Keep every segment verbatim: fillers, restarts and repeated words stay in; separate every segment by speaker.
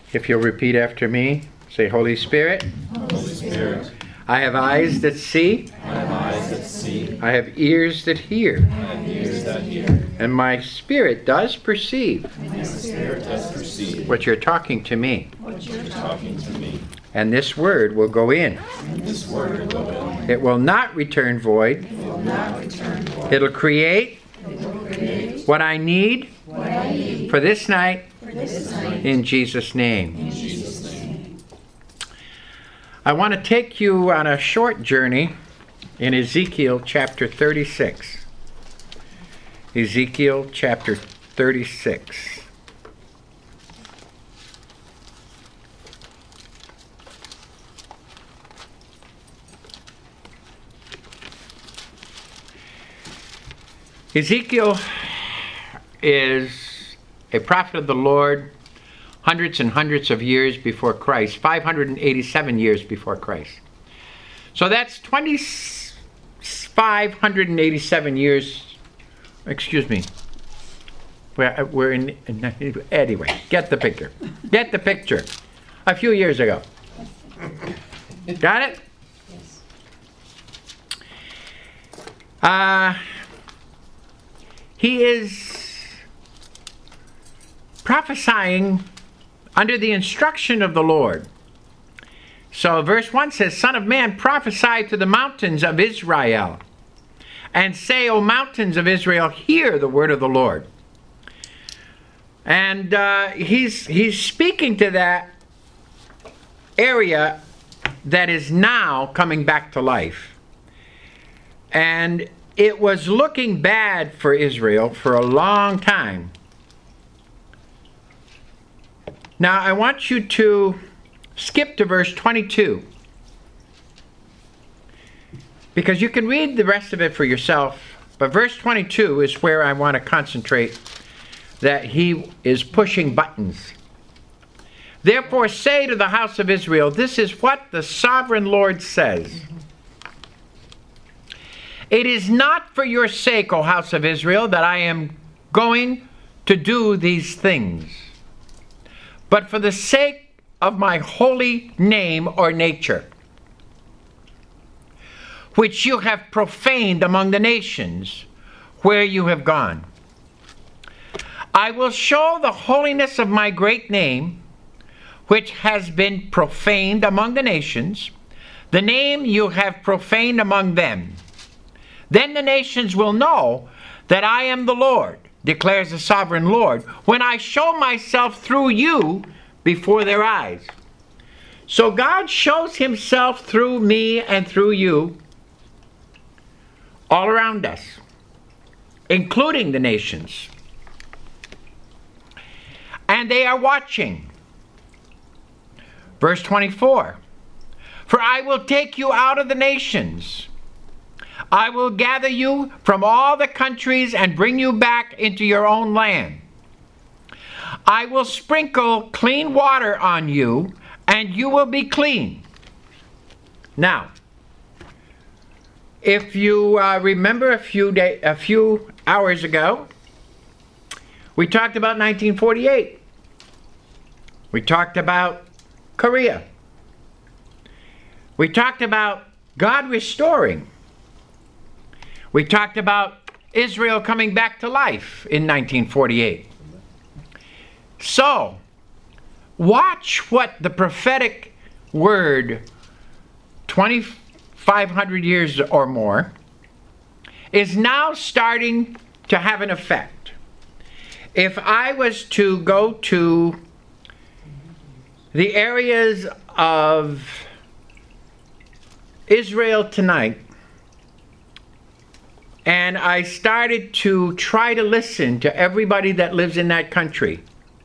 Speaker 1: If you'll repeat after me, say, Holy Spirit,
Speaker 2: Holy Spirit,
Speaker 1: I have eyes that see,
Speaker 2: I have eyes that see,
Speaker 1: I have ears that hear,
Speaker 2: I have ears that hear,
Speaker 1: and my spirit does perceive
Speaker 2: and my spirit does perceive
Speaker 1: what you're talking to me.
Speaker 2: what you're talking to me.
Speaker 1: And this word will go in.
Speaker 2: And this word will go in.
Speaker 1: It will not return void.
Speaker 2: It will not return void.
Speaker 1: It'll create
Speaker 2: It will create
Speaker 1: what I need
Speaker 2: what I need
Speaker 1: for this night
Speaker 2: for this night.
Speaker 1: in Jesus' name.
Speaker 2: In Jesus' name.
Speaker 1: I want to take you on a short journey in Ezekiel chapter thirty-six. Ezekiel chapter thirty-six. Ezekiel is a prophet of the Lord hundreds and hundreds of years before Christ, five hundred eighty-seven years before Christ. So that's twenty-five hundred eighty-seven years, excuse me, we're, we're in, anyway, get the picture. Get the picture. A few years ago. Got it?
Speaker 2: Yes.
Speaker 1: Uh, he is prophesying under the instruction of the Lord. So verse one says, Son of man, prophesy to the mountains of Israel, and say, O mountains of Israel, hear the word of the Lord. And uh, he's, he's speaking to that area that is now coming back to life. And it was looking bad for Israel for a long time. Now I want you to skip to verse twenty-two, because you can read the rest of it for yourself, but verse twenty-two is where I want to concentrate, that he is pushing buttons. Therefore say to the house of Israel, this is what the sovereign Lord says. It is not for your sake, O house of Israel, that I am going to do these things, but for the sake of my holy name or nature, which you have profaned among the nations where you have gone. I will show the holiness of my great name, which has been profaned among the nations, the name you have profaned among them. Then the nations will know that I am the Lord, declares the sovereign Lord, when I show myself through you before their eyes. So God shows himself through me and through you all around us, including the nations. And they are watching. Verse twenty-four, for I will take you out of the nations. I will gather you from all the countries and bring you back into your own land. I will sprinkle clean water on you, and you will be clean. Now, if you uh, remember a few day, a few hours ago, we talked about nineteen forty-eight. We talked about Korea. We talked about God restoring. We talked about Israel coming back to life in nineteen forty-eight. So, watch what the prophetic word, twenty-five hundred years or more, is now starting to have an effect. If I was to go to the areas of Israel tonight, and I started to try to listen to everybody that lives in that country,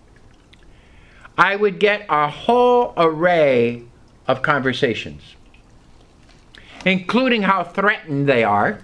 Speaker 1: I would get a whole array of conversations, including how threatened they are,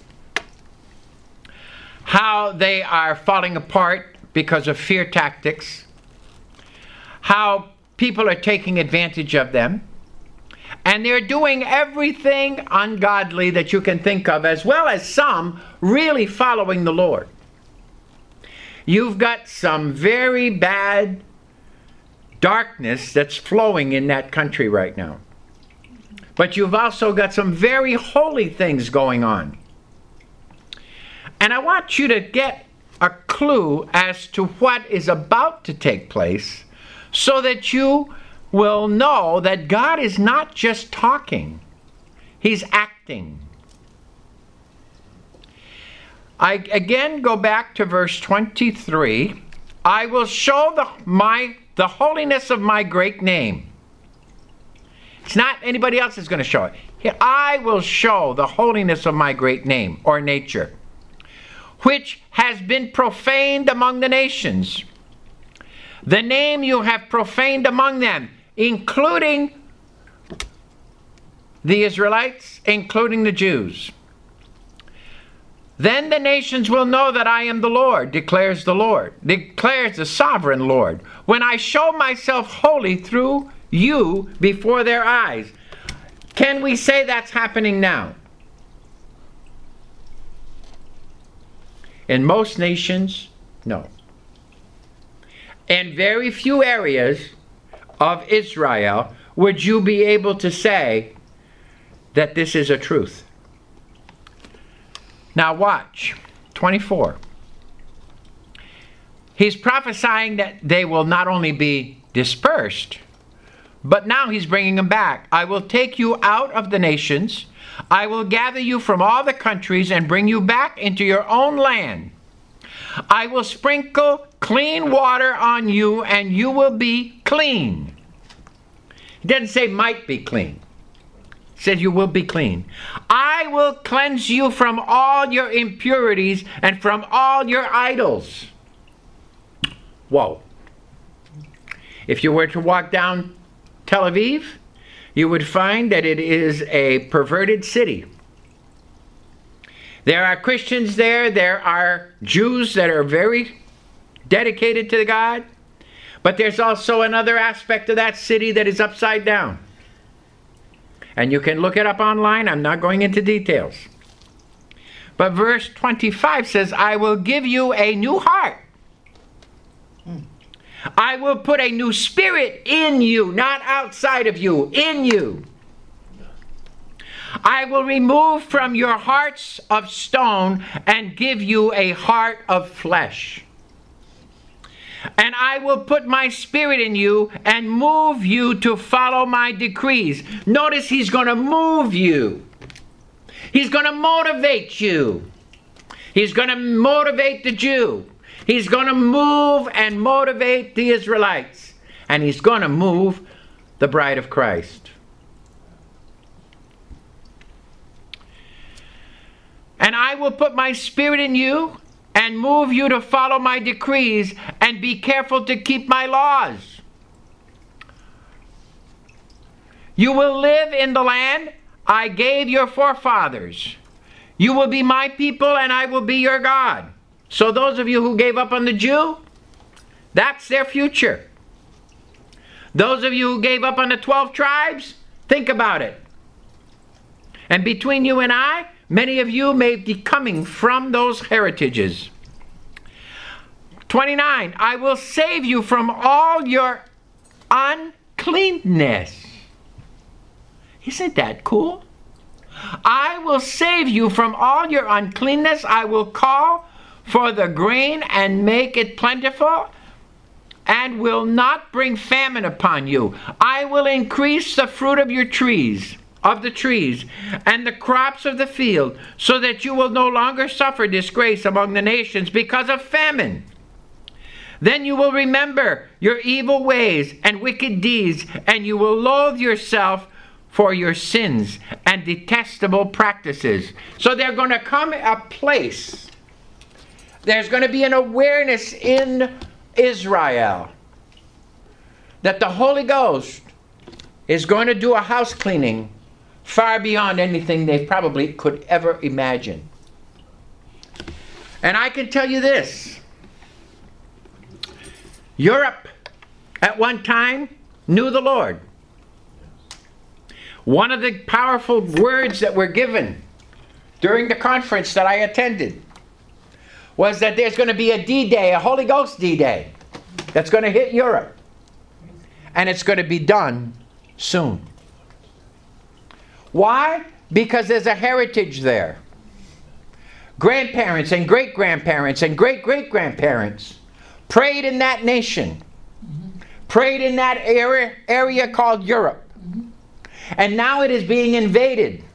Speaker 1: how they are falling apart because of fear tactics, how people are taking advantage of them, and they're doing everything ungodly that you can think of, as well as some really following the Lord. You've got some very bad, darkness that's flowing in that country right now. But you've also got some very holy things going on. And I want you to get a clue as to what is about to take place so that you will know that God is not just talking, He's acting. I again go back to verse twenty-three. I will show the, my, the holiness of my great name. It's not anybody else is going to show it. I will show the holiness of my great name or nature, which has been profaned among the nations. The name you have profaned among them, including the Israelites, including the Jews. Then the nations will know that I am the Lord, declares the Lord, declares the sovereign Lord, when I show myself holy through you before their eyes. Can we say that's happening now? In most nations, no. In very few areas of Israel would you be able to say that this is a truth. Now watch, twenty-four. He's prophesying that they will not only be dispersed, but now he's bringing them back. I will take you out of the nations. I will gather you from all the countries and bring you back into your own land. I will sprinkle clean water on you, and you will be clean. He doesn't say might be clean. He says you will be clean. I will cleanse you from all your impurities and from all your idols. Whoa. If you were to walk down Tel Aviv, you would find that it is a perverted city. There are Christians there. There are Jews that are very dedicated to God. But there's also another aspect of that city that is upside down. And you can look it up online. I'm not going into details. But verse twenty-five says, I will give you a new heart. I will put a new spirit in you, not outside of you, in you. I will remove from your hearts of stone and give you a heart of flesh. And I will put my spirit in you and move you to follow my decrees. Notice he's going to move you. He's going to motivate you. He's going to motivate the Jew. He's going to move and motivate the Israelites. And he's going to move the bride of Christ. And I will put my spirit in you and move you to follow my decrees and be careful to keep my laws. You will live in the land I gave your forefathers. You will be my people and I will be your God. So those of you who gave up on the Jew, that's their future. Those of you who gave up on the twelve tribes, think about it. And between you and I, many of you may be coming from those heritages. twenty-nine, I will save you from all your uncleanness. Isn't that cool? I will save you from all your uncleanness. I will call for the grain and make it plentiful, and will not bring famine upon you. I will increase the fruit of your trees, of the trees, and the crops of the field, so that you will no longer suffer disgrace among the nations because of famine. Then you will remember your evil ways and wicked deeds, and you will loathe yourself for your sins and detestable practices. So there's going to come a place, there's going to be an awareness in Israel that the Holy Ghost is going to do a house cleaning far beyond anything they probably could ever imagine. And I can tell you this. Europe at one time knew the Lord. One of the powerful words that were given during the conference that I attended was that there's going to be a D-Day, a Holy Ghost D-Day, that's going to hit Europe. And it's going to be done soon. Why? Because there's a heritage there. Grandparents and great-grandparents and great-great-grandparents prayed in that nation. Mm-hmm. Prayed in that area, area called Europe. Mm-hmm. And now it is being invaded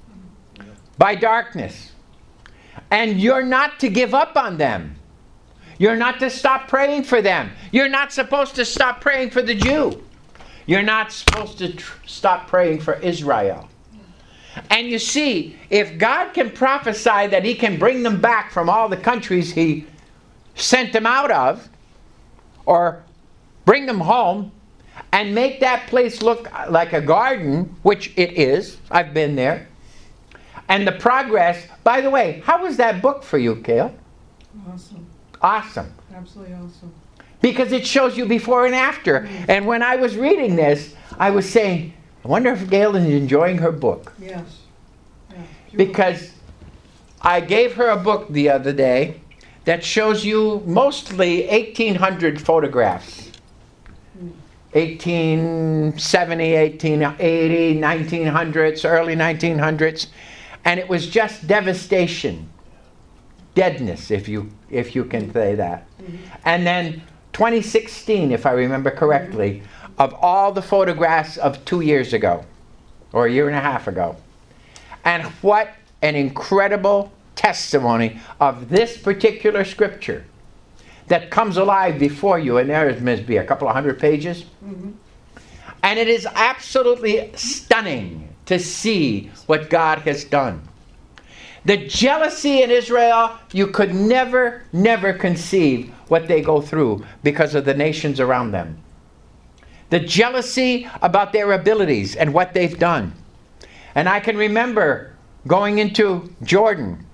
Speaker 1: by darkness. And you're not to give up on them. You're not to stop praying for them. You're not supposed to stop praying for the Jew. You're not supposed to tr- stop praying for Israel. And you see, if God can prophesy that he can bring them back from all the countries he sent them out of, or bring them home, and make that place look like a garden, which it is. I've been there. And the progress, by the way, how was that book for you, Cale?
Speaker 3: Awesome.
Speaker 1: Awesome.
Speaker 3: Absolutely awesome.
Speaker 1: Because it shows you before and after. Mm-hmm. And when I was reading this, I was saying, I wonder if Gail is enjoying her book.
Speaker 3: Yes. Yeah,
Speaker 1: because I gave her a book the other day that shows you mostly eighteen hundred photographs. Mm. eighteen seventy, eighteen eighty, nineteen hundreds, early nineteen hundreds. And it was just devastation. Deadness, if you if you can say that. Mm-hmm. And then twenty sixteen, if I remember correctly, mm-hmm. of all the photographs of two years ago, or a year and a half ago. And what an incredible testimony of this particular scripture that comes alive before you. And there must be a couple of hundred pages. Mm-hmm. And it is absolutely stunning to see what God has done. The jealousy in Israel, you could never, never conceive what they go through because of the nations around them. The jealousy about their abilities and what they've done. And I can remember going into Jordan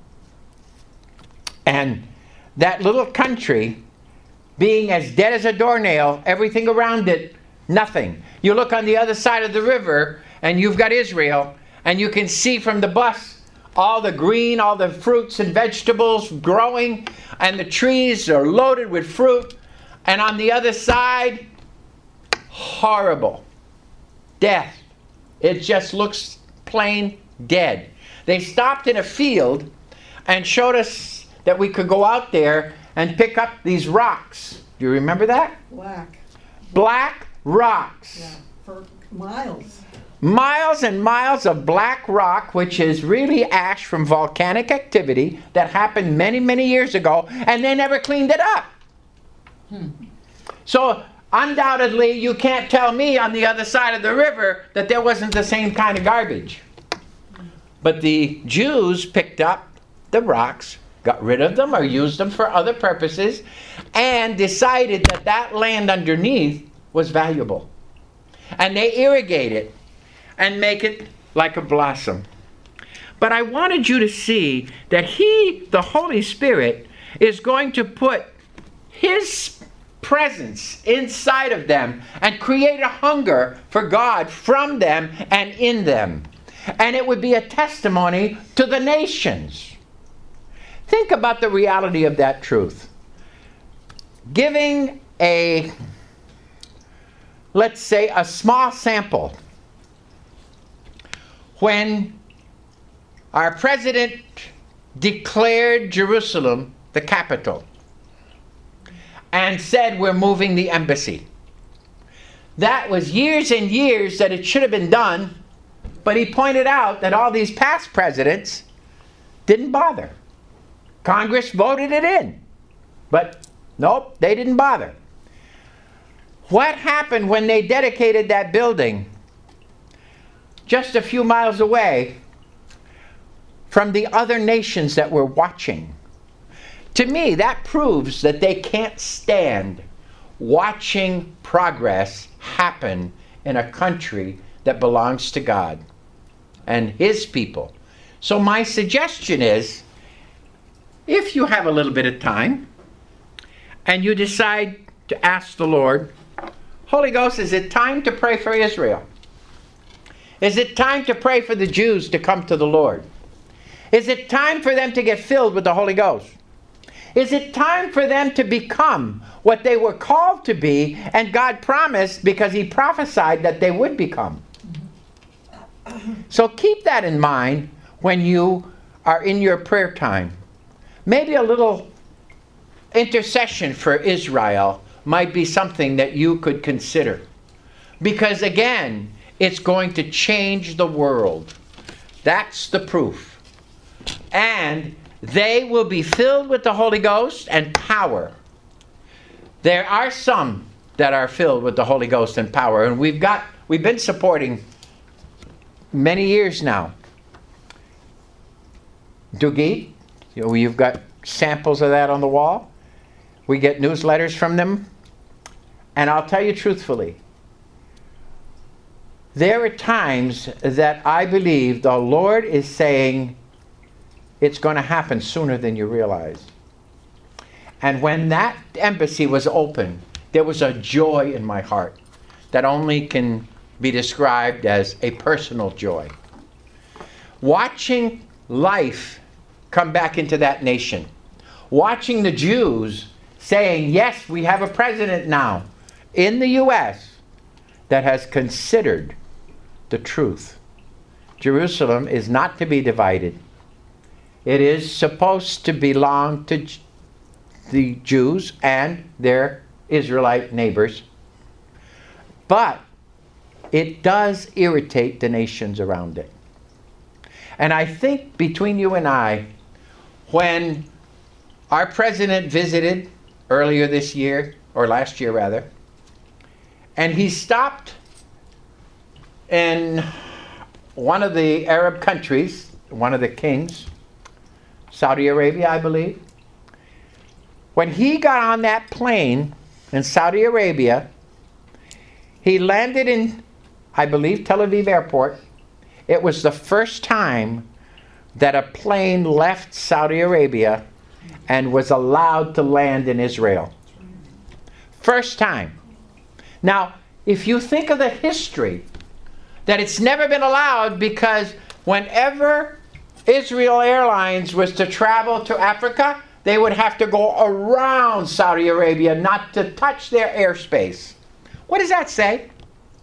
Speaker 1: and that little country being as dead as a doornail, everything around it, nothing. You look on the other side of the river and you've got Israel, and you can see from the bus all the green, all the fruits and vegetables growing, and the trees are loaded with fruit. And on the other side, horrible. Death. It just looks plain dead. They stopped in a field and showed us that we could go out there and pick up these rocks. Do you remember that?
Speaker 3: Black.
Speaker 1: Black rocks.
Speaker 3: Yeah, for miles.
Speaker 1: Miles and miles of black rock, which is really ash from volcanic activity that happened many, many years ago, and they never cleaned it up. Hmm. So undoubtedly, you can't tell me on the other side of the river that there wasn't the same kind of garbage. But the Jews picked up the rocks, got rid of them or used them for other purposes, and decided that that land underneath was valuable. And they irrigate it and make it like a blossom. But I wanted you to see that He, the Holy Spirit, is going to put His presence inside of them and create a hunger for God from them and in them. And it would be a testimony to the nations. Think about the reality of that truth. Giving a, let's say, a small sample. When our president declared Jerusalem the capital and said we're moving the embassy. That was years and years that it should have been done, but he pointed out that all these past presidents didn't bother. Congress voted it in, but nope, they didn't bother. What happened when they dedicated that building just a few miles away from the other nations that were watching? To me, that proves that they can't stand watching progress happen in a country that belongs to God and His people. So my suggestion is, if you have a little bit of time and you decide to ask the Lord, Holy Ghost, is it time to pray for Israel? Is it time to pray for the Jews to come to the Lord? Is it time for them to get filled with the Holy Ghost? Is it time for them to become what they were called to be and God promised because he prophesied that they would become? So keep that in mind when you are in your prayer time. Maybe a little intercession for Israel might be something that you could consider. Because again, it's going to change the world. That's the proof. And they will be filled with the Holy Ghost and power. There are some that are filled with the Holy Ghost and power. And we've got, we've been supporting many years now. Dugit, you know, you've got samples of that on the wall. We get newsletters from them. And I'll tell you truthfully, there are times that I believe the Lord is saying it's going to happen sooner than you realize. And when that embassy was open, there was a joy in my heart that only can be described as a personal joy. Watching life come back into that nation. Watching the Jews saying, yes, we have a president now in the U S that has considered the truth. Jerusalem is not to be divided. It is supposed to belong to the Jews and their Israelite neighbors. But it does irritate the nations around it. And I think between you and I, when our president visited earlier this year, or last year rather, and he stopped in one of the Arab countries, one of the kings, Saudi Arabia, I believe. When he got on that plane in Saudi Arabia, he landed in, I believe, Tel Aviv Airport. It was the first time that a plane left Saudi Arabia and was allowed to land in Israel. First time. Now, if you think of the history, that it's never been allowed because whenever Israel Airlines was to travel to Africa, they would have to go around Saudi Arabia, not to touch their airspace. What does that say?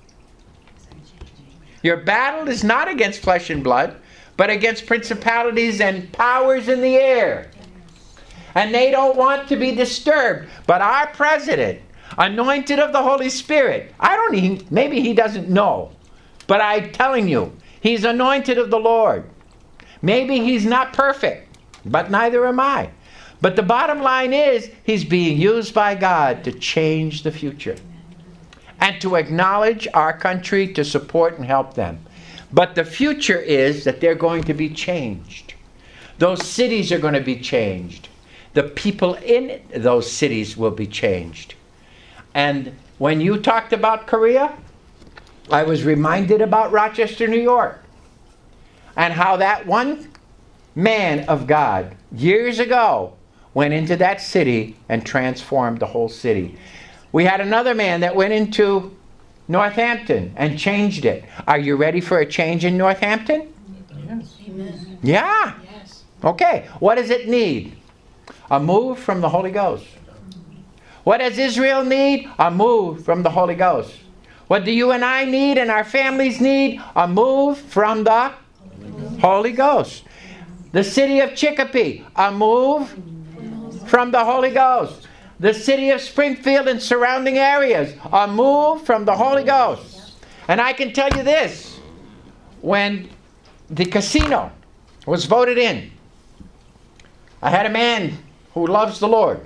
Speaker 1: Your battle is not against flesh and blood, but against principalities and powers in the air. And they don't want to be disturbed. But our president, anointed of the Holy Spirit, I don't even, maybe he doesn't know, but I'm telling you, he's anointed of the Lord. Maybe he's not perfect, but neither am I. But the bottom line is, he's being used by God to change the future and to acknowledge our country, to support and help them. But the future is that they're going to be changed. Those cities are going to be changed. The people in those cities will be changed. And when you talked about Korea, I was reminded about Rochester, New York, and how that one man of God years ago went into that city and transformed the whole city. We had another man that went into Northampton and changed it. Are you ready for a change in Northampton?
Speaker 3: Yes.
Speaker 2: Amen.
Speaker 1: Yeah.
Speaker 2: Yes.
Speaker 1: Okay. What does it need? A move from the Holy Ghost. What does Israel need? A move from the Holy Ghost. What do you and I need and our families need? A move from the Holy Ghost. The city of Chicopee, a move from the Holy Ghost. The city of Springfield and surrounding areas, a move from the Holy Ghost. And I can tell you this, when the casino was voted in, I had a man who loves the Lord.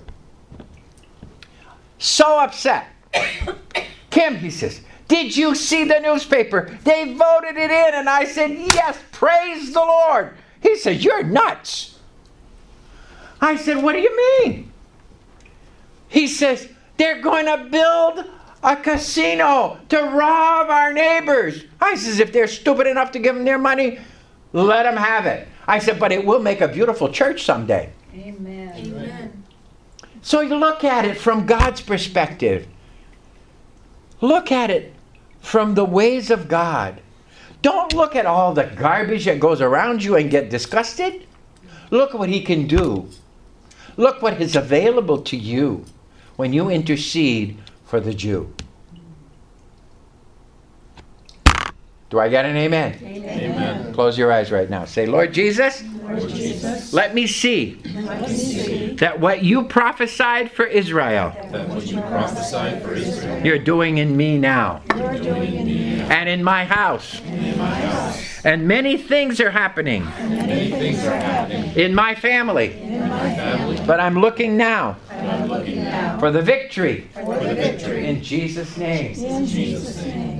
Speaker 1: So upset. Kim, he says, did you see the newspaper? They voted it in. And I said, yes, praise the Lord. He said, you're nuts. I said, what do you mean? He says, they're going to build a casino to rob our neighbors. I says, if they're stupid enough to give them their money, let them have it. I said, but it will make a beautiful church someday.
Speaker 3: Amen.
Speaker 2: Amen.
Speaker 1: So you look at it from God's perspective. Look at it from the ways of God. Don't look at all the garbage that goes around you and get disgusted. Look what he can do. Look what is available to you when you intercede for the Jew. Do I get an amen?
Speaker 2: Amen.
Speaker 1: Close your eyes right now. Say, Lord Jesus,
Speaker 3: Lord Jesus,
Speaker 1: let me see
Speaker 3: let me see
Speaker 1: that what you prophesied for Israel,
Speaker 2: That what you prophesied for Israel,
Speaker 1: you're doing in me now
Speaker 3: you're doing in me
Speaker 1: and in my house.
Speaker 2: in my house,
Speaker 1: And many things are happening
Speaker 2: many things are happening
Speaker 1: in my family.
Speaker 3: in my family.
Speaker 1: But I'm looking now
Speaker 3: And I'm looking now
Speaker 1: for the victory
Speaker 3: for the victory
Speaker 1: in Jesus' name.
Speaker 3: in Jesus' name.